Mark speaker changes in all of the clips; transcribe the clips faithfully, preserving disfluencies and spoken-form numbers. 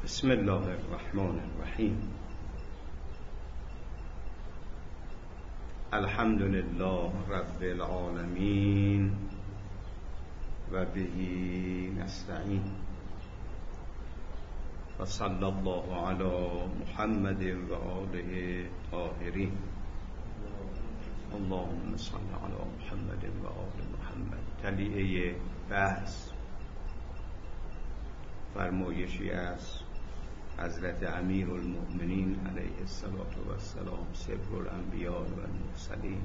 Speaker 1: بسم الله الرحمن الرحیم. الحمد لله رب العالمین و بهی نستعین و صلی الله علی محمد و آله طاهرین. اللهم صل علی محمد و آل محمد. تلیعه بحث فرمایشی از حضرت امیر المؤمنین علیه السلام سبر الانبیاء و المرسلین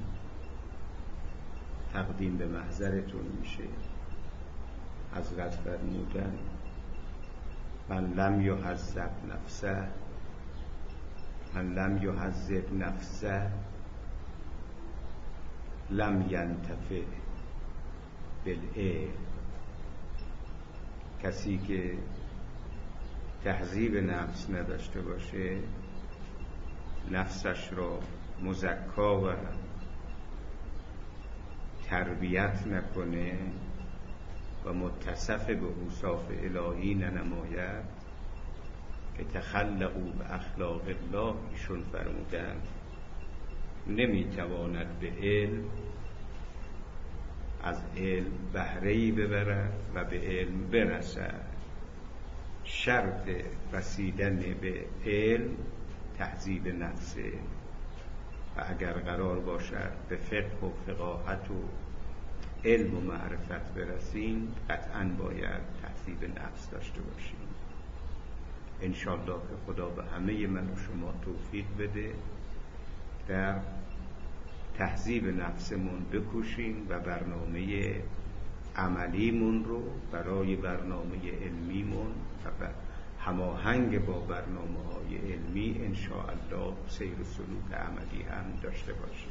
Speaker 1: تقدیم به محضرتون میشه. حضرت فرمودن من لم یحذب نفسه من لم یحذب نفسه لم ینتفع بالعلم. کسی که تهذیب نفس نداشته باشه، نفسش را مزکا و تربیت نکنه و متصف به اوصاف الهی ننماید که تخلقوا به اخلاق الله، ایشون فرمودن نمیتواند به علم از علم بهره‌ای ببرد و به علم برسد. شرط رسیدن به علم تهذیب نفسه و اگر قرار باشد به فقه و فقاهت و علم و معرفت برسیم قطعاً باید تهذیب نفس داشته باشیم. انشاءالله که خدا به همه من و شما توفیق بده در تهذیب نفسمون بکوشیم و برنامه عملیمون رو برای برنامه علمیمون و هماهنگ با برنامه های علمی انشاءالله سیر و سلوک عملی هم داشته باشیم.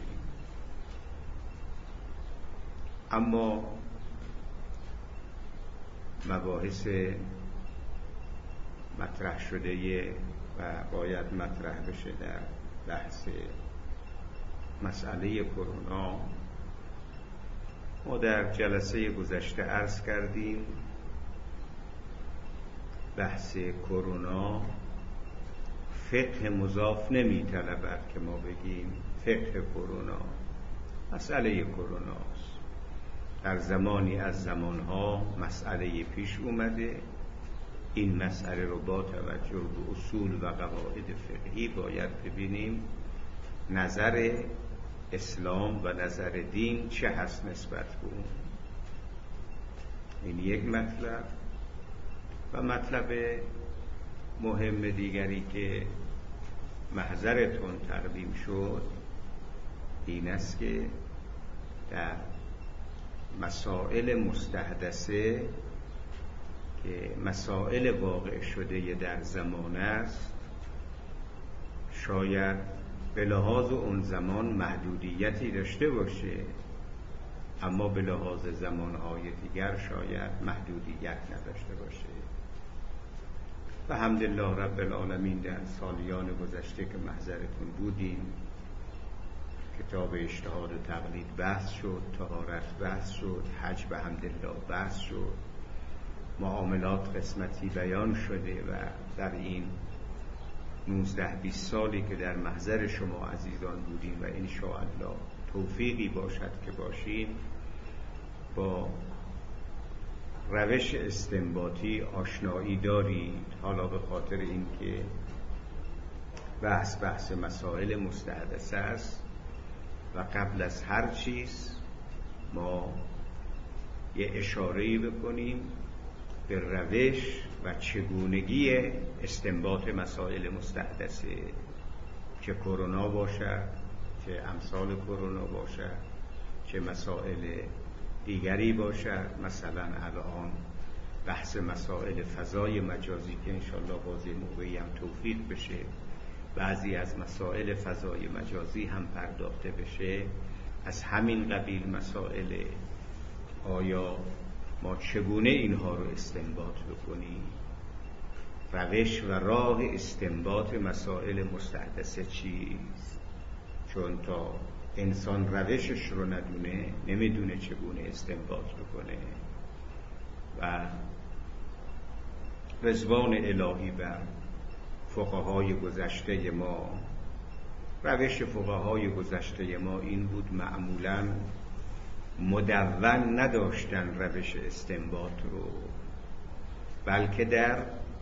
Speaker 1: اما مباحث مطرح شده و باید مطرح بشه در بحث مسئله کرونا، ما در جلسه گذشته عرض کردیم بحث کرونا فقه مضاف نمی طلبد که ما بگیم فقه کرونا. مسئله کروناست. در زمانی از زمانها مسئله پیش اومده، این مسئله رو با توجه به اصول و قواعد فقهی باید ببینیم نظر اسلام و نظر دین چه هست نسبت به اون. این یک مطلب. و مطلب مهم دیگری که محضرتون تقدیم شد این است که در مسائل مستحدثه که مسائل واقع شده در زمان است، شاید به لحاظ اون زمان محدودیتی داشته باشه، اما به لحاظ زمانهای دیگر شاید محدودیت نداشته باشه. و الحمدلله رب العالمین در سالیان گذشته که محضرتون بودیم کتاب اجتهاد و تقلید بحث شد، طهارت بحث شد، حج به حمدالله بحث شد، معاملات قسمتی بیان شده و در این نوزده بیست سالی که در محضر شما عزیزان بودیم و انشاءالله توفیقی باشد که باشیم با روش استنباطی آشنایی دارید. حالا به خاطر اینکه بحث بحث مسائل مستحدثه است و قبل از هر چیز ما یه اشاره‌ای بکنیم به روش و چگونگی استنباط مسائل مستحدثه، چه کرونا باشد، چه امثال کرونا باشد، چه مسائل دیگری باشد. مثلا الان بحث مسائل فضای مجازی که انشالله بازی موقعی هم توفیق بشه بعضی از مسائل فضای مجازی هم پرداخته بشه. از همین قبیل مسائل آیا ما چگونه اینها رو استنباط بکنیم، روش و راه استنباط مسائل مستحدثه چیست؟ چون تا انسان روشش رو ندونه نمیدونه چگونه استنباط بکنه. و رضوان الهی بر فقهای گذشته ما. روش فقهای گذشته ما این بود، معمولاً مدون نداشتن روش استنباط رو، بلکه در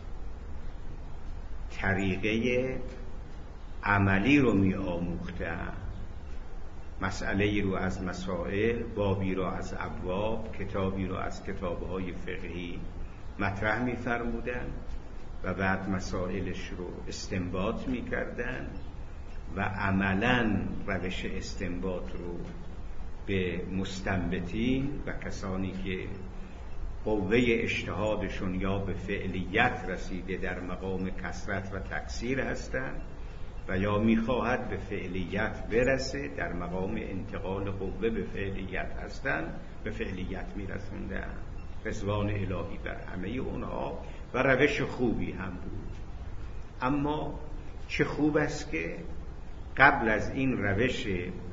Speaker 1: طریقه عملی رو می آموختن. مسئله ای رو از مسائل، بابی رو از ابواب، کتابی رو از کتابهای فقهی مطرح می فرمودن و بعد مسائلش رو استنباط می کردن و عملاً روش استنباط رو به مستنبطین و کسانی که قوه اجتهادشون یا به فعلیت رسیده در مقام کثرت و تکثیر هستند و یا میخواهد به فعلیت برسه، در مقام انتقال قوه به فعلیت هستند، به فعلیت میرسوندن. رضوان الهی بر همه اونها و روش خوبی هم بود. اما چه خوب است که قبل از این روش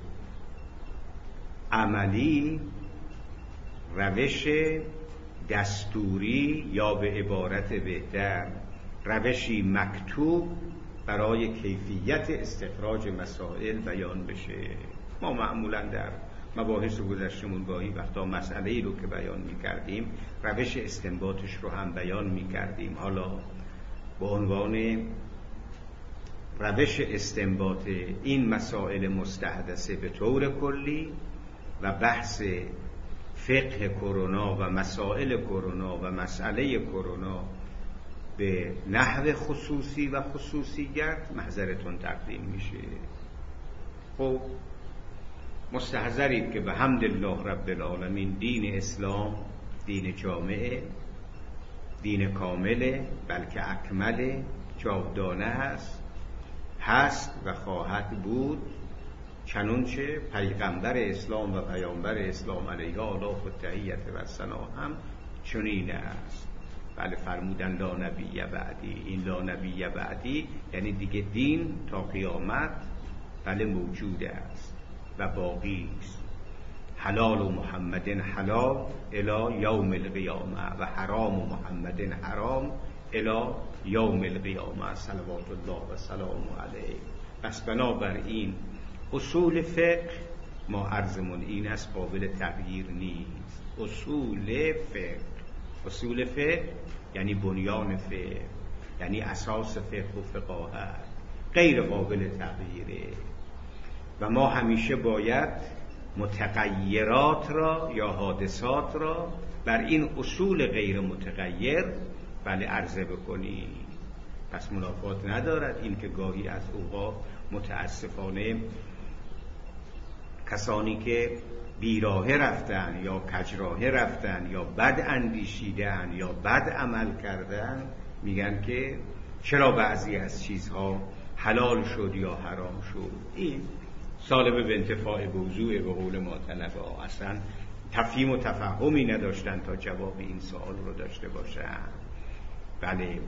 Speaker 1: عملی، روش دستوری یا به عبارت بهتر روشی مکتوب برای کیفیت استخراج مسائل بیان بشه. ما معمولا در مباحث گذشتمون گاهی وقتا مسئله‌ای رو که بیان می‌کردیم روش استنباطش رو هم بیان می‌کردیم. حالا به عنوان روش استنباط این مسائل مستحدثه به طور کلی و بحث فقه کرونا و مسائل کرونا و مسئله کرونا به نحو خصوصی و خصوصیت محضرتون تقدیم میشه. خب مستحضرید که به حمد الله رب العالمین دین اسلام دین جامعه، دین کامله، بلکه اکمله، جاودانه هست هست و خواهد بود، چنانچه پیغمبر اسلام و پیامبر اسلام علیه آلاف و تحییت و ثنا هم چنین است. بله فرمودن لا نبی بعدی. این لا نبی بعدی یعنی دیگه دین تا قیامت بله موجود است و باقی است. حلال و محمد حلال الی یوم القیامه و حرام و محمد حرام الی یوم القیامه صلوات الله و سلام علیه. پس بنابراین اصول فقه ما عرضمون این است قابل تغییر نیست. اصول فقه، اصول فقه یعنی بنیان فقه، یعنی اساس فقه و فقاهت، غیر قابل تغییره و ما همیشه باید متغیرات را یا حادثات را بر این اصول غیر متغیر بله عرضه بکنیم. پس منافات ندارد این که گاهی از اوقات متاسفانه کسانی که بیراه رفتن یا کجراه رفتن یا بد اندیشیدن یا بد عمل کردن میگن که چرا بعضی از چیزها حلال شد یا حرام شد. این سالب به انتفاع موضوع به قول ما طلبه اصلا تفهیم و تفهمی نداشتن تا جواب این سوال رو داشته باشن. بله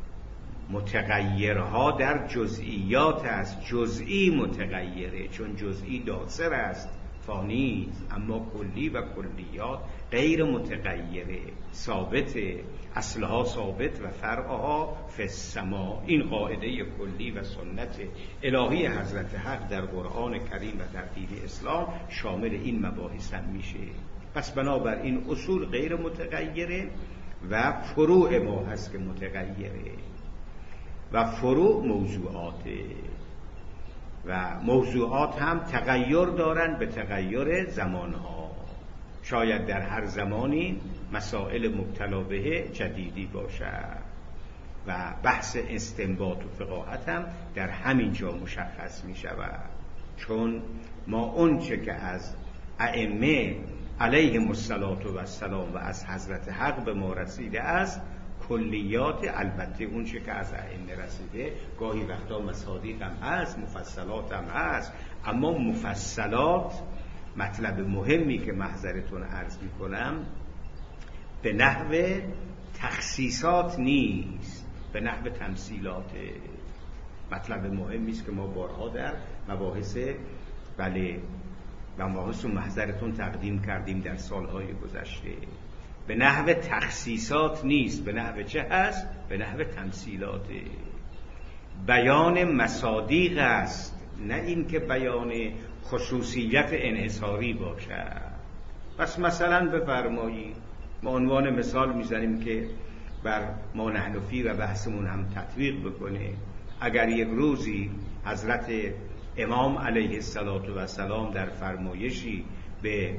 Speaker 1: متغیرها در جزئیات است، جزئی متغیره چون جزئی داسر است فانی است، اما کلی و کلیات غیر متغیره، ثابته، اصلها ثابت و فرعها فی السما. این قاعده کلی و سنت الهی حضرت حق در قرآن کریم و در دین اسلام شامل این مباحث هم میشه. پس بنابراین اصول غیر متغیره و فروع ما هست که متغیره و فروع موضوعاته و موضوعات هم تغییر دارن به تغییر زمانها. شاید در هر زمانی مسائل مبتلا به جدیدی باشد و بحث استنباط و فقاهت هم در همین جا مشخص می شود، چون ما اون چه که از ائمه علیهم السلام و از حضرت حق به ما رسیده است کلیات، البته اون چه که از ائمه رسیده گاهی وقتا مصادیق هم هست، مفصلات هم هست، اما مفصلات مطلب مهمی که محضرتون عرض می کنم به نحو تخصیصات نیست، به نحو تمثیلات. مطلب مهمی است که ما بارها در مباحث بله مباحث رو محضرتون تقدیم کردیم در سالهای گذشته. به نحو تخصیصات نیست، به نحو چه هست؟ به نحو تمثیلات. بیان مصادیق است، نه این که بیان خصوصیت انحصاری باشد. پس مثلا بفرمایید، ما عنوان مثال میزنیم که بر ما نحنفی و بحثمون هم تطبیق بکنه. اگر یک روزی حضرت امام علیه السلام در فرمایشی به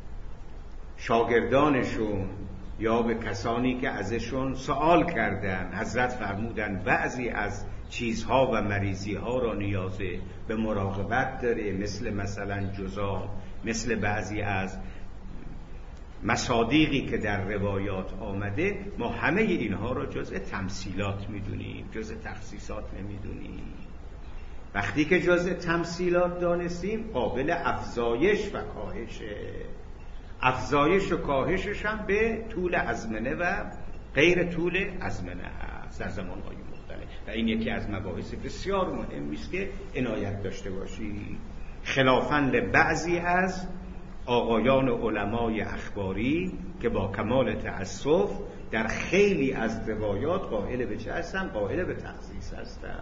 Speaker 1: شاگردانشون یا به کسانی که ازشون سوال کردن، حضرت فرمودن بعضی از چیزها و مریضیها را نیاز به مراقبت داره، مثل مثلا جذام، مثل بعضی از مصادیقی که در روایات آمده، ما همه اینها را جزء تمثیلات میدونیم، جزء تخصیصات نمیدونیم. وقتی که جزء تمثیلات دانستیم، قابل افزایش و کاهشه. افزایش و کاهشش هم به طول ازمنه و غیر طول ازمنه هست در زمانهای مختلف، و این یکی از مباحث بسیار مهمی است که عنایت داشته باشید. خلافاً لبعضی از آقایان علمای اخباری که با کمال تأسف در خیلی از روایات قائل به چه هستن؟ قائل به تخصیص هستن.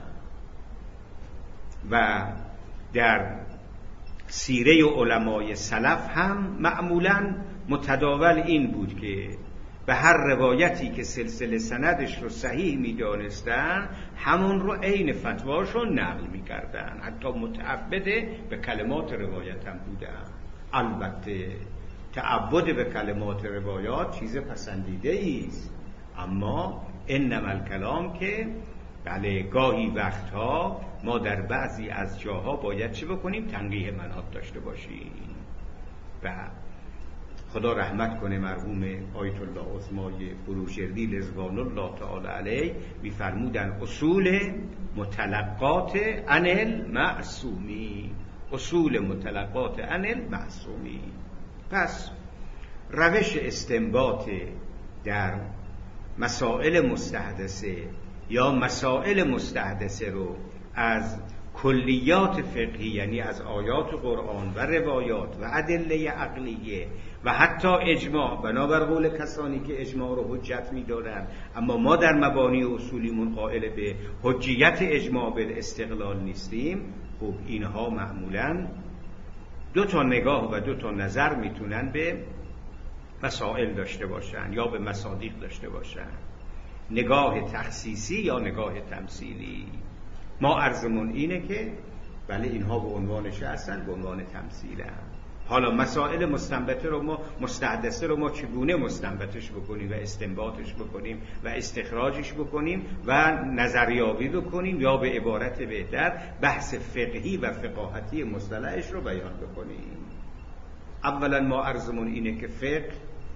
Speaker 1: و در سیره علمای سلف هم معمولاً متداول این بود که به هر روایتی که سلسله سندش رو صحیح می دانستن، همون رو عین فتواشون نقل می کردن، حتی متعبد به کلمات روایت هم بودن. البته تعبد به کلمات روایات چیز پسندیده ایست، اما انما الکلام که بله گاهی وقتها ما در بعضی از جاها باید چه بکنیم؟ تنقیح مناط داشته باشیم. و خدا رحمت کنه مرحوم آیت الله عظمای بروجردی رضوان الله تعالی علیه می‌فرمودن اصول متلقات عن المعصومین، اصول متلقات عن المعصومین. پس روش استنباط در مسائل مستحدثه یا مسائل مستحدثه رو از کلیات فقهی، یعنی از آیات قرآن و روایات و ادله عقلیه و حتی اجماع، بنابر قول کسانی که اجماع رو حجت می‌دارن، اما ما در مبانی اصولیمون قائل به حجیت اجماع بالاستقلال نیستیم، خب اینها معمولاً دو تا نگاه و دو تا نظر میتونن به مسائل داشته باشن یا به مصادیق داشته باشن، نگاه تخصیصی یا نگاه تمثیلی. ما عرضمون اینه که بله اینها به عنوانش هستن، به عنوان تمثیلن. حالا مسائل مستنبطه رو ما مستحدثه رو ما چگونه مستنبطش بکنیم و استنباطش بکنیم و استخراجش بکنیم و نظریابی بکنیم، یا به عبارت بهتر بحث فقهی و فقاهتی مصطلحش رو بیان بکنیم. اولا ما عرضمون اینه که فقه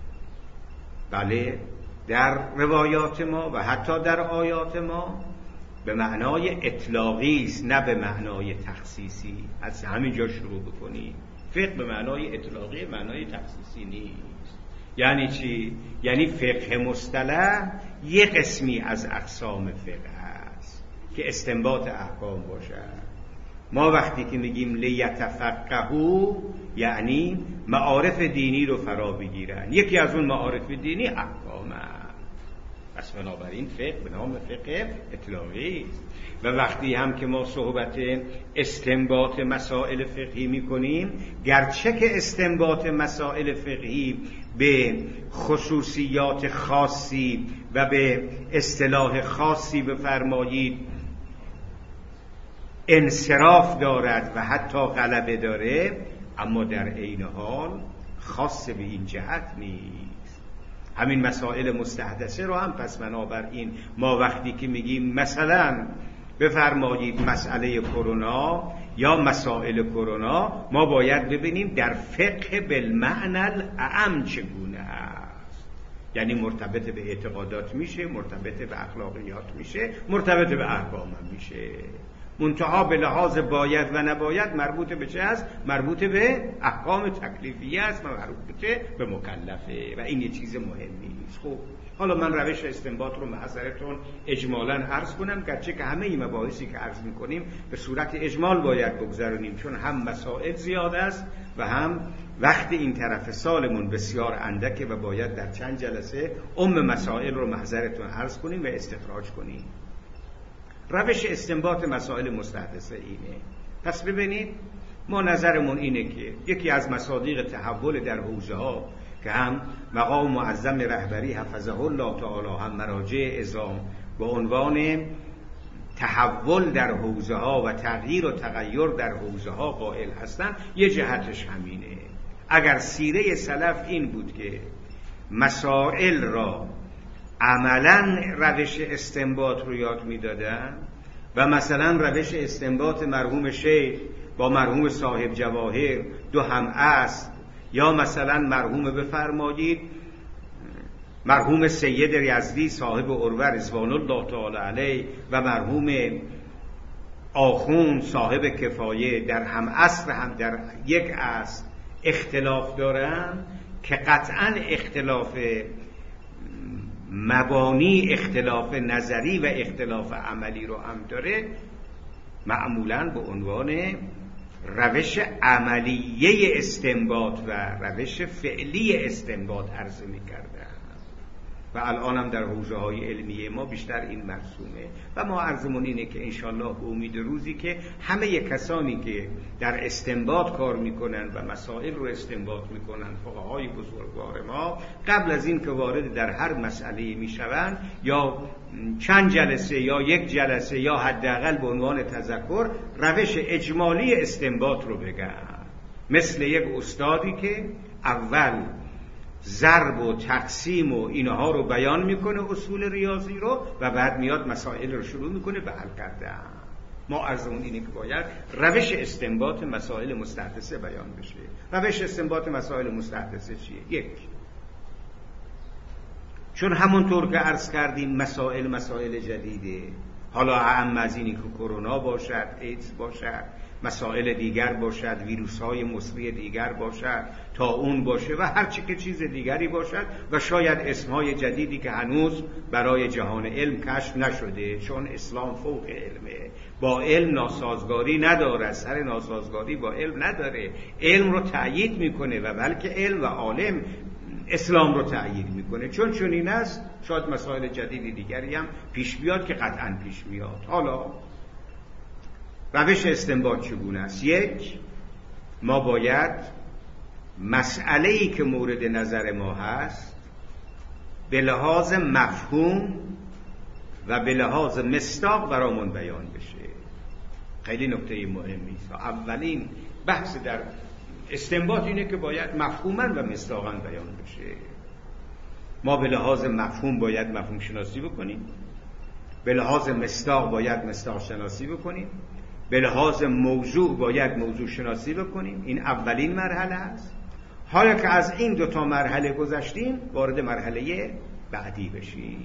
Speaker 1: بله در روایات ما و حتی در آیات ما به معنای اطلاقی است، نه به معنای تخصیصی. از همینجا شروع بکنیم. فقه به معنای اطلاقی، معنای تخصیصی نیست. یعنی چی؟ یعنی فقه مصطلح یک قسمی از اقسام فقه است که استنباط احکام باشد. ما وقتی که میگیم لیتفقهوا، یعنی معارف دینی رو فرا بگیرن. یکی از اون معارف دینی احکام است. پس بنابراین فقه به نام فقه اطلاقی است. و وقتی هم که ما صحبت استنباط مسائل فقهی میکنیم، گرچه که استنباط مسائل فقهی به خصوصیات خاصی و به اصطلاح خاصی بفرمایید انصراف دارد و حتی غلبه داره، اما در عین حال خاص به این جهت نیست. همین مسائل مستحدثه رو هم پس بنابراین ما وقتی که میگیم مثلا بفرمایید مسئله کرونا یا مسائل کرونا، ما باید ببینیم در فقه بالمعنی الاعم چگونه است. یعنی مرتبط به اعتقادات میشه، مرتبط به اخلاقیات میشه، مرتبط به احکام هم میشه. منتها به لحاظ باید و نباید مربوط به چه است؟ مربوط به احکام تکلیفیه است و مربوط به مکلفه، و این یه چیز مهمی است. خب حالا من روش استنباط رو معذرتون اجمالاً عرض کنم، گرچه که همه این مباحثی که عرض میکنیم به صورت اجمال باید بگذارونیم، چون هم مسائل زیاد است و هم وقت این طرف سالمون بسیار اندکه و باید در چند جلسه ام مسائل رو محضرتون عرض کنیم و استخراج کنیم. روش استنباط مسائل مستحدثه اینه. پس ببینید ما نظرمون اینه که یکی از مصادیق تحول در حوزه ها که هم مقام معظم رهبری حفظه الله تعالی هم مراجع عظام با عنوان تحول در حوزه ها و تغییر و تغییر در حوزه ها قائل هستن، یه جهتش همینه. اگر سیره سلف این بود که مسائل را عملا روش استنباط رو یاد میدادن و مثلا روش استنباط مرحوم شیخ با مرحوم صاحب جواهر دو هم است، یا مثلا مرحوم بفرمایید مرحوم سید یزدی صاحب عروه رضوان الله تعالی علیه و مرحوم آخوند صاحب کفایه در هم عصر هم در یک عصر اختلاف دارن که قطعا اختلاف مبانی، اختلاف نظری و اختلاف عملی رو هم داره، معمولاً به عنوان روش عملیه استنباط و روش فعلی استنباط عرضه می‌کردن و الان هم در حوزه های علمیه ما بیشتر این مرسومه و ما عرضمون اینه که انشالله به امید روزی که همه کسانی که در استنباط کار میکنن و مسائل رو استنباط میکنن، فقهای بزرگوار ما، قبل از این که وارد در هر مسئله میشوند یا چند جلسه یا یک جلسه یا حداقل به عنوان تذکر روش اجمالی استنباط رو بگن، مثل یک استادی که اول ضرب و تقسیم و اینها رو بیان میکنه، اصول ریاضی رو، و بعد میاد مسائل رو شروع میکنه به حل کردن. ما عرضمون اینه که باید روش استنباط مسائل مستحدثه بیان بشه. روش استنباط مسائل مستحدثه چیه؟ یک، چون همونطور که عرض کردیم مسائل مسائل جدیده، حالا اهم از اینی که کرونا باشد، ایدز باشد، مسائل دیگر باشد، ویروس های مصری دیگر باشد، طاعون باشه و هر چی که چیز دیگری باشد و شاید اسمهای جدیدی که هنوز برای جهان علم کشف نشده، چون اسلام فوق علمه، با علم ناسازگاری نداره، سر ناسازگاری با علم نداره، علم رو تأیید میکنه و بلکه علم و عالم اسلام رو تأیید میکنه. چون چون این است شاید مسائل جدیدی دیگری هم پیش بیاد که قطعا پیش میاد. حالا روش استنباط چگونه است؟ یک، ما باید مسئله‌ای که مورد نظر ما هست به لحاظ مفهوم و به لحاظ مصداق برامون بیان بشه. خیلی نکته مهمی است. اولین بحث در استنباط اینه که باید مفهوما و مصداقا بیان بشه. ما به لحاظ مفهوم باید مفهوم شناسی بکنیم، به لحاظ مصداق باید مصداق شناسی بکنیم، به لحاظ موضوع باید موضوع شناسی بکنیم. این اولین مرحله است. حالا که از این دوتا مرحله گذشتیم وارد مرحله بعدی بشیم،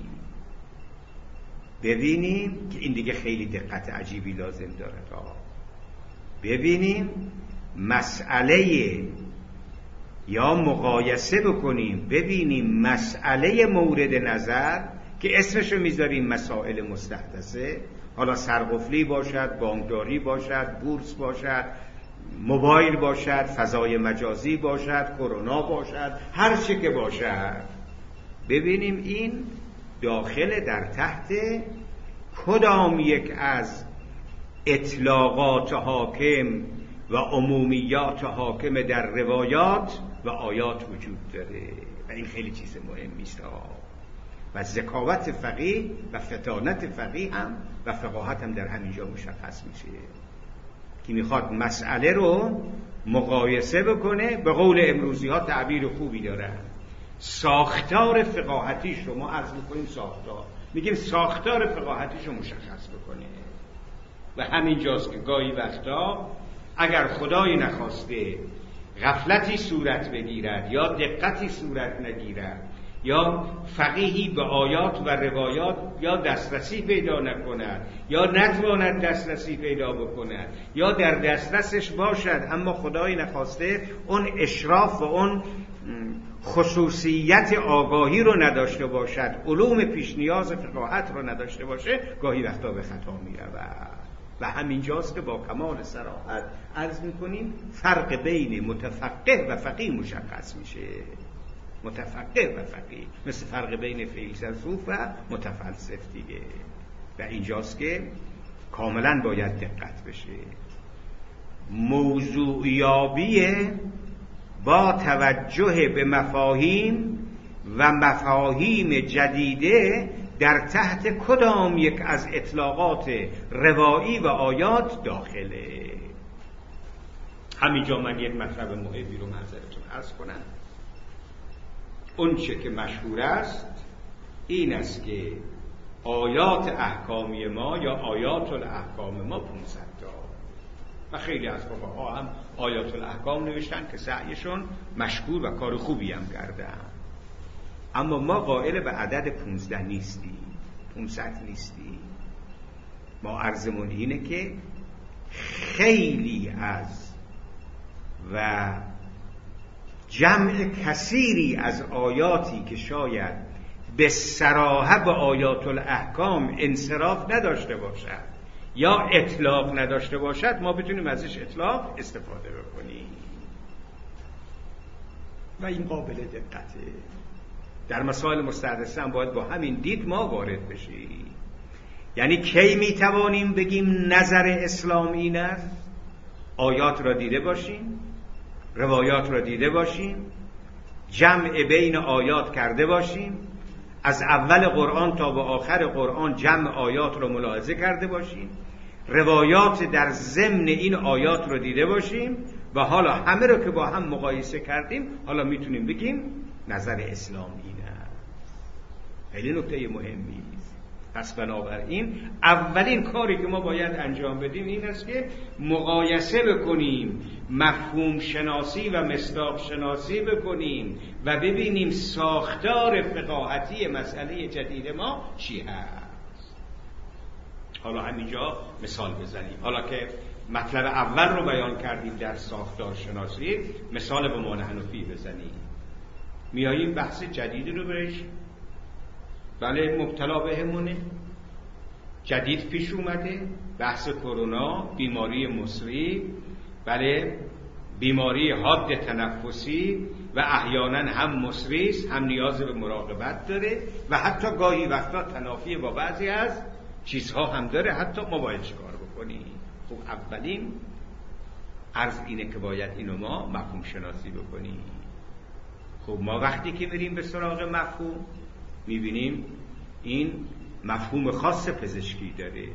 Speaker 1: ببینیم که این دیگه خیلی دقت عجیبی لازم داره تا ببینیم مسئله یا مقایسه بکنیم، ببینیم مسئله مورد نظر که اسمشو میذاریم مسائل مستحدثه، حالا سرقفلی باشد، بانکداری باشد، بورس باشد، موبایل باشد، فضای مجازی باشد، کرونا باشد، هر چی که باشد، ببینیم این داخل در تحت کدام یک از اطلاقات حاکم و عمومیات حاکم در روایات و آیات وجود داره. و این خیلی چیز مهمی است و ذکاوت فقیه و فطانت فقیه هم و فقاهت هم در همینجا مشخص میشه که میخواد مسئله رو مقایسه بکنه. به قول امروزی ها تعبیر خوبی دارن، ساختار فقاهتیش رو ما عرض میکنیم ساختار، میگیم ساختار فقاهتیش رو مشخص بکنه. و همینجاست که گاهی وقتا اگر خدای نخواسته غفلتی صورت بگیرد یا دقتی صورت نگیرد یا فقیهی به آیات و روایات یا دسترسی پیدا نکند یا نتواند دسترسی پیدا بکند یا در دسترسش باشد اما خدای نخواسته اون اشراف و اون خصوصیت آگاهی رو نداشته باشد، علوم پیش نیاز فقاهت رو نداشته باشه، گاهی وقتا به خطا می رود. و همینجاست که با کمال صراحت عرض میکنیم فرق بین متفقه و فقیه مشخص میشه. متفقه و فقیه مثل فرق بین فیلسوف و متفلسف دیگه، و اینجاست که کاملا باید دقت بشه. موضوعیابی با توجه به مفاهیم و مفاهیم جدیده در تحت کدام یک از اطلاقات روایی و آیات داخله. همینجا من یک مطلب مهمی رو معذرتون عرض کنم. اون چه که مشهور است این است که آیات احکامی ما یا آیات الاحکام ما پانصد تا و خیلی از فقها هم آیات الاحکام نوشتن که سعیشون مشکور و کار خوبی هم کردن، اما ما قائل به عدد پونزده نیستیم، پونصد نیستیم. ما عرضمون اینه که خیلی از و جمع کثیری از آیاتی که شاید به صراحت به آیات الاحکام انصراف نداشته باشد یا اطلاق نداشته باشد، ما بتونیم ازش اطلاق استفاده بکنیم و این قابل دقته. در مسائل مستحدثه هم باید با همین دید ما وارد بشیم. یعنی کی میتوانیم بگیم نظر اسلام این است؟ آیات را دیده باشیم، روایات را دیده باشیم، جمع بین آیات کرده باشیم، از اول قرآن تا به آخر قرآن جمع آیات را ملاحظه کرده باشیم، روایات در ضمن این آیات را دیده باشیم و حالا همه رو که با هم مقایسه کردیم حالا میتونیم بگیم نظر اسلام اینه. خیلی نکته مهمی است. پس بنابراین اولین کاری که ما باید انجام بدیم این است که مقایسه بکنیم، مفهوم شناسی و مصداق شناسی بکنیم و ببینیم ساختار فقاهتی مسئله جدید ما چی هست. حالا همینجا مثال بزنیم. حالا که مطلب اول رو بیان کردیم در ساختار شناسی، مثال به مان حنفی بزنیم. میاییم بحث جدیدی رو بهش بله مبتلا بهمونه، جدید پیش اومده، بحث کرونا، بیماری مصری، بله بیماری حاد تنفسی و احیانا هم مصری است هم نیاز به مراقبت داره و حتی گاهی وقتا تنافی با بعضی از چیزها هم داره، حتی ما باید چیکار بکنیم. خب اولین عرض اینه که باید اینو ما مفهوم شناسی بکنیم. خب ما وقتی که میریم به سراغ مفهوم میبینیم این مفهوم خاص پزشکی داره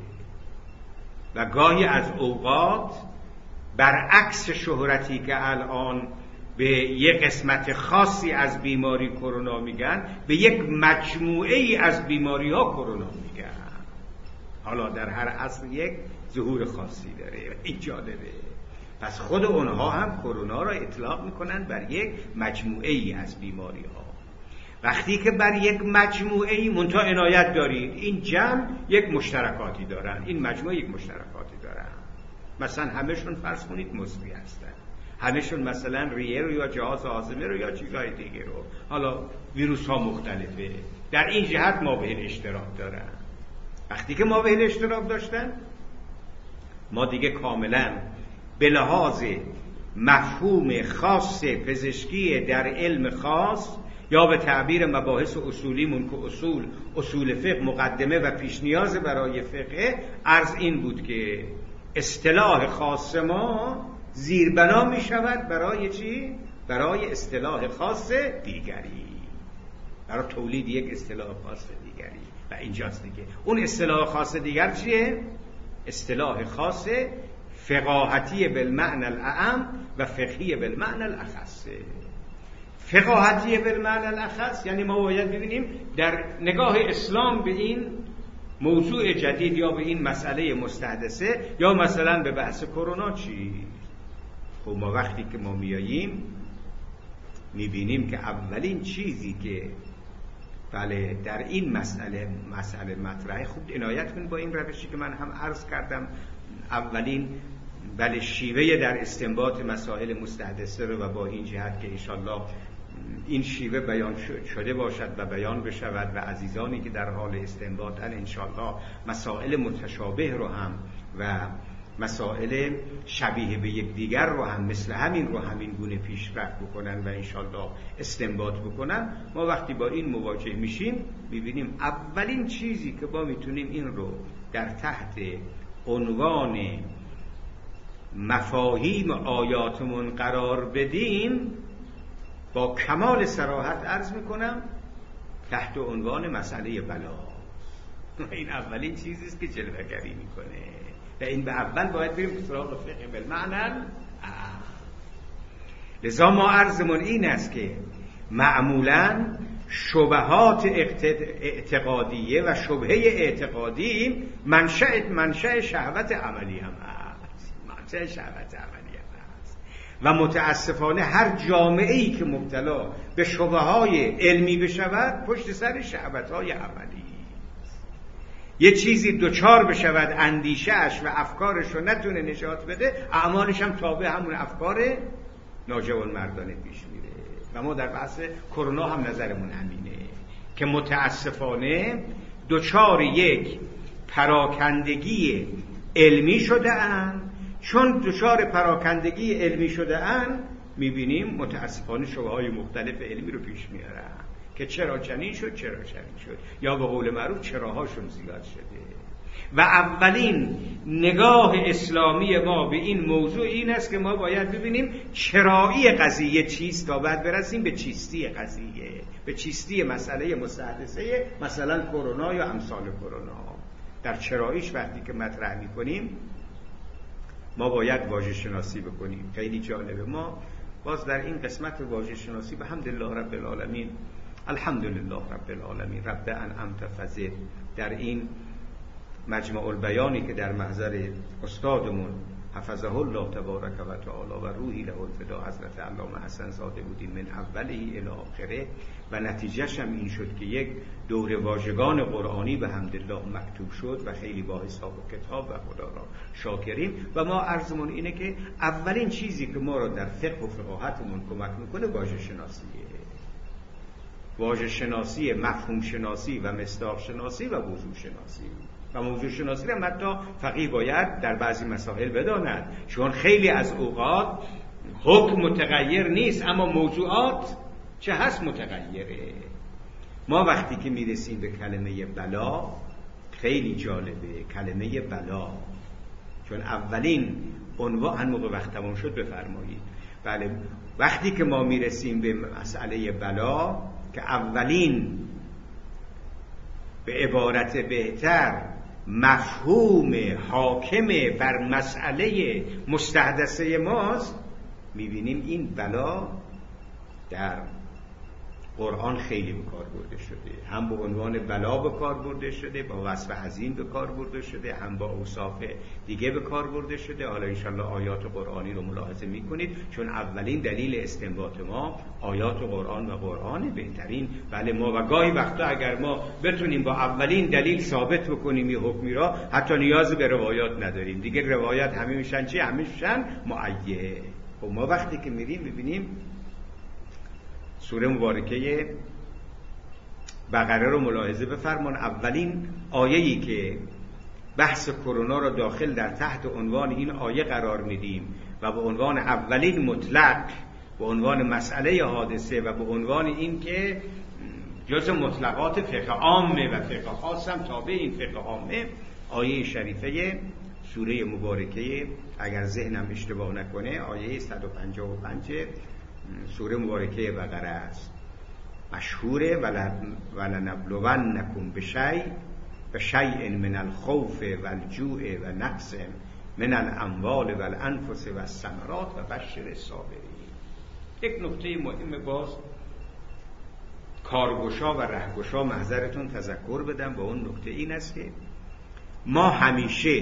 Speaker 1: و گاهی از اوقات برعکس شهرتی که الان به یک قسمت خاصی از بیماری کرونا میگن، به یک مجموعه ای از بیماری ها کرونا میگن. حالا در هر اصل یک ظهور خاصی داره. این جالبه. پس خود اونها هم کرونا را اطلاق میکنن بر یک مجموعه ای از بیماری ها. وقتی که بر یک مجموعه ای منتها عنایت دارید این جمع یک مشترکاتی دارن، این مجموعه یک مشترکاتی دارن. مثلا همشون فرض کنید مصری هستن، همشون مثلا ریه رو یا جهاز هاضمه رو یا چیزهای دیگه رو، حالا ویروس ها مختلفه، در این جهت ما به اشتراک دارن. وقتی که ما به اشتراک داشتن ما دیگه کاملا به لحاظ مفهوم خاص پزشکی در علم خاص یا به تعبیر مباحث اصولیمون که اصول اصول فقه مقدمه و پیش نیاز برای فقه، عرض این بود که اصطلاح خاص ما زیربنا می شود برای چی؟ برای اصطلاح خاص دیگری، برای تولید یک اصطلاح خاص دیگری. و اینجاست دیگه اون اصطلاح خاص دیگر چیه؟ اصطلاح خاص فقاهتی بالمعنى الاعم و فقهی بالمعنى الاخص. فقاهتی بالمعنى الاخص یعنی ما باید ببینیم در نگاه اسلام به این موضوع جدید یا به این مسئله مستحدثه یا مثلا به بحث کرونا چی. خب ما وقتی که ما میاییم میبینیم که اولین چیزی که بله در این مسئله مسئله مطرحه، خوب عنایت کنید با این روشی که من هم عرض کردم، اولین بله شیوه در استنباط مسائل مستحدثه رو و با این جهت که انشالله این شیوه بیان شده باشد و بیان بشود و عزیزانی که در حال استنباطن انشالله مسائل متشابه رو هم و مسائل شبیه به یک دیگر رو هم مثل همین رو همین گونه پیشرفت بکنن و انشالله استنباط بکنن. ما وقتی با این مواجه میشیم میبینیم اولین چیزی که ما میتونیم این رو در تحت عنوان مفاهیم آیاتمون قرار بدیم، با کمال صراحت عرض میکنم تحت عنوان مسئله بلا. این اولین چیزیست که جلوه‌گری میکنه و این به اول باید بریم سراغ فقه بالمعنى. لذا ما عرضمون این است که معمولاً شبهات اعتقادیه و شبهه اعتقادی منشأ منشأ شهوت عملی هم هست، منشأ شهوت عملی هم هست و متاسفانه هر جامعه‌ای که مبتلا به شبهه‌های علمی بشود پشت سر شهوت‌های عملی، یه چیزی دوچار بشود اندیشه‌اش و افکارش رو نتونه نجات بده، اعمالش هم تابع همون افکار ناجوانمردانه پیش میره. و ما در بحث کرونا هم نظرمون همینه که متاسفانه دوچار یک پراکندگی علمی شده اند. چون دوچار پراکندگی علمی شده اند میبینیم متاسفانه شبهه‌های مختلف علمی رو پیش میارن که چرا چنین شد، چرا چنین شد، یا به قول معروف چراهاشون زیاد شده. و اولین نگاه اسلامی ما به این موضوع این است که ما باید ببینیم چرایی قضیه چیست تا بعد برسیم به چیستی قضیه، به چیستی مسئله مستحدثه مثلا کرونا یا امثال کرونا. در چراییش وقتی که مطرح می‌کنیم ما باید واژه شناسی بکنیم. خیلی جالبه، ما باز در این قسمت واژه شناسی به حمدالله رب العالمین، الحمدلله رب العالمین، رب انعمت فزد، در این مجمع البیانی که در محضر استادمون حفظه الله تبارک و تعالی و روحی له الفدا حضرت علامه حسن زاده بودیم من اولی الی آخره، و نتیجهش هم این شد که یک دور واژگان قرآنی به حمدالله مکتوب شد و خیلی با حساب و کتاب و خدا را شاکریم. و ما عرضمون اینه که اولین چیزی که ما را در فقه و فقاهتمون کمک میکنه واژه شناسیه، واژه شناسی، مفهوم شناسی و مصداق شناسی و موضوع شناسی. و موضوع شناسی را حتی فقیه باید در بعضی مسائل بداند، چون خیلی از اوقات حکم متغیر نیست اما موضوعات چه هست متغیره. ما وقتی که میرسیم به کلمه بلا خیلی جالبه، کلمه بلا چون اولین عنوان هر موقع وقت تمام شد بفرمایید. بله، وقتی که ما میرسیم به مسئله بلا که اولین به عبارت بهتر مفهوم حاکم بر مسئله مستحدثه ماست، میبینیم این بلا در قرآن خیلی به کار برده شده، هم به عنوان بلا به کار برده شده، با وصف عظیم به کار برده شده، هم با اوصاف دیگه به کار برده شده. حالا انشالله آیات قرآنی رو ملاحظه میکنید، چون اولین دلیل استنباط ما آیات قرآن و قرآن بهترین. بله، ما و گاهی وقتا اگر ما بتونیم با اولین دلیل ثابت بکنیم یه حکمی را، حتی نیاز به روایات نداریم دیگه. روایات همه میشن چی؟ همه میشن معید. خب ما وقتی که میریم ببینیم سوره مبارکه بقره رو ملاحظه بفرمان، اولین آیه‌ای که بحث کرونا رو داخل در تحت عنوان این آیه قرار میدیم و به عنوان اولین مطلق، به عنوان مسئله حادثه و به عنوان این که جز مطلقات فقه عامه و فقه خاص هم تابع این فقه عامه، آیه شریفه سوره مبارکه اگر ذهنم اشتباه نکنه آیه صد و پنجاه و پنج سوره مبارکه بقره است. مشهوره ولنبلونکم بشیء بشیء من الخوف والجوع و نقص من الاموال والانفس والثمرات و بشر الصابرین. یک نکته مهم باز کارگشا و رهگشا محضرتون تذکر بدم با اون نکته این است که ما همیشه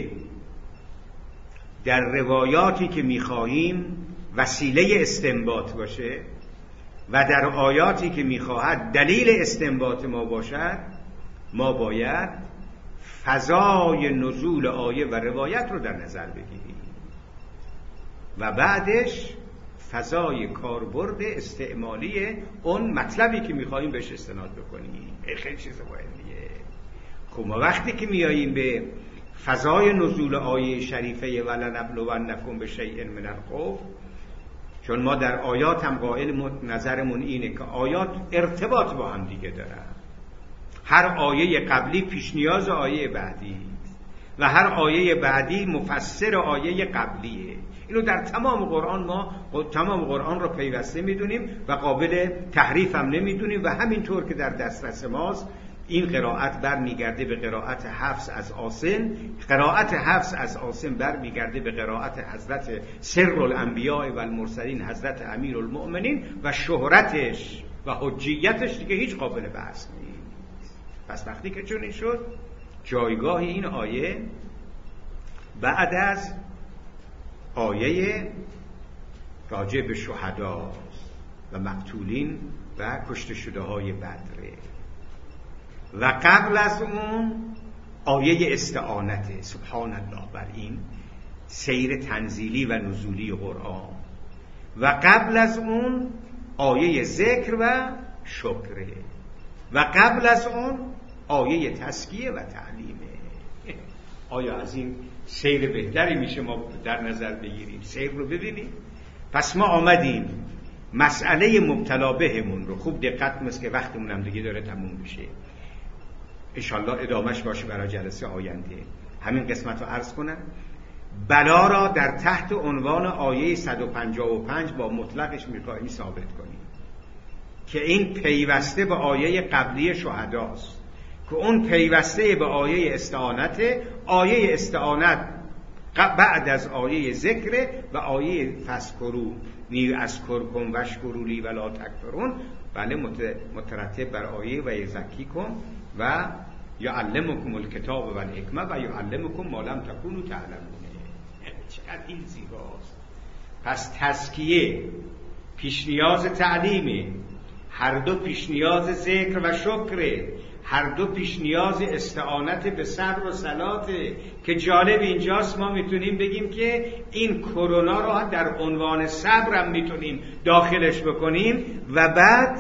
Speaker 1: در روایاتی که می‌خواهیم وسیله استنباط باشه و در آیاتی که میخواهد دلیل استنباط ما باشد، ما باید فضای نزول آیه و روایت رو در نظر بگیریم و بعدش فضای کاربرد استعمالی اون مطلبی که میخواهیم بهش استناد بکنیم. خیلی چیز مهمیه. خب ما وقتی که میاییم به فضای نزول آیه شریفه ولنبلونکم بشیء من الخوف، چون ما در آیات هم قائل نظرمون اینه که آیات ارتباط با هم دیگه دارن. هر آیه قبلی پیش نیاز آیه بعدی و هر آیه بعدی مفسر آیه قبلیه. اینو در تمام قرآن ما تمام قرآن رو پیوسته میدونیم و قابل تحریف هم نمیدونیم و همینطور که در دسترس ماست این قرائت برمیگرده به قرائت حفص از عاصم، قرائت حفص از عاصم برمیگرده به قرائت حضرت سر الانبیاء و المرسلین حضرت امیر المؤمنین و شهرتش و حجیتش دیگه هیچ قابل بحث نیست. پس وقتی که چنین شد جایگاه این آیه بعد از آیه راجع به شهدا و مقتولین و کشته شده های بدره و قبل از اون آیه استعانته. سبحان الله بر این سیر تنزیلی و نزولی قرآن. و قبل از اون آیه ذکر و شکره و قبل از اون آیه تزکیه و تعلیمه. آیا از این سیر بهتری میشه ما در نظر بگیریم؟ سیر رو ببینیم. پس ما آمدیم مسئله مبتلا بهمون رو خوب دقت کنید که وقتمون هم دیگه داره تموم میشه، انشالله ادامش باشه برای جلسه آینده. همین قسمت رو عرض کنم. بلا را در تحت عنوان آیه صد و پنجاه و پنج با مطلقش میخواهیم ثابت کنیم که این پیوسته به آیه قبلی شهداست که اون پیوسته به آیه استعانت. آیه استعانت بعد از آیه ذکر و آیه فذکروا نی اذکرکم واشکروا لی ولا تکفرون، بله مترتب بر آیه و یزکیکم و یعلمکم الکتاب و الحکمه و یعلمکم ما لم تکونوا تعلمون. چقدر این زیباست. پس تزکیه پیش نیاز تعلیمه، هر دو پیش نیاز ذکر و شکره، هر دو پیش نیاز استعانت به صبر و صلاته. که جالب اینجاست ما میتونیم بگیم که این کرونا رو در عنوان صبر هم میتونیم داخلش بکنیم و بعد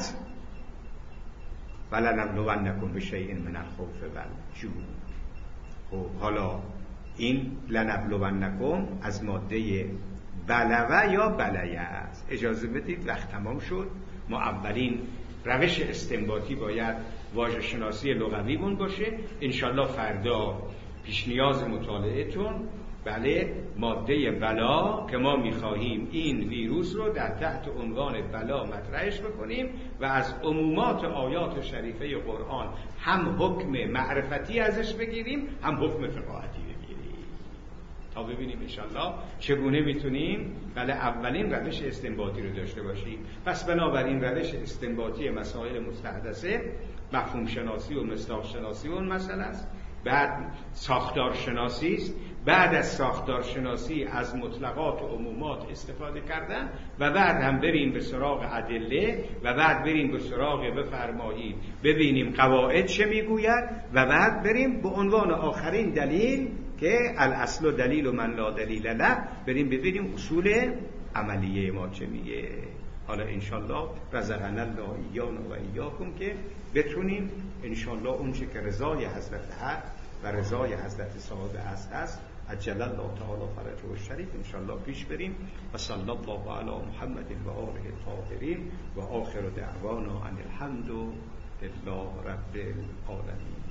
Speaker 1: ولنبلونکم بشیء من الخوف والجوع. خب حالا این لنبلونکم از ماده بلوه یا بلیه است. اجازه بدید وقت تمام شد. ما اولین روش استنباطی باید واژه شناسی لغویمون باشه. انشالله فردا پیش نیاز مطالعهتون بله ماده بلا که ما میخواهیم این ویروس رو در تحت عنوان بلا مطرحش بکنیم و از عمومات آیات شریفه قرآن هم حکم معرفتی ازش بگیریم هم حکم فقاهتی بگیریم تا ببینیم انشالله چگونه میتونیم بله اولین روش استنباطی رو داشته باشیم. پس بنابراین روش استنباطی مسائل مستحدثه مفهوم شناسی و مصداق شناسی اون مسئله است، بعد ساختار شناسی است، بعد از ساختار شناسی از مطلقات و عمومات استفاده کردن و بعد هم بریم به سراغ ادله و بعد بریم به سراغ بفرمایید ببینیم قواعد چه میگوید و بعد بریم به عنوان آخرین دلیل که الاصل دلیل و من لا دلیل له بریم ببینیم اصول عملیه ما چه میگه. حالا انشالله رزقنا الله ایانا و ایاکم که بتونیم انشالله اون چه که رضای حضرت حق و رضای حضرت صاحب اصل است عجل الله تعالی فرجه الشریف انشالله پیش بریم. و صلی الله علی محمد و آله الطاهرین و آخر دعوانا ان الحمد لله رب العالمین.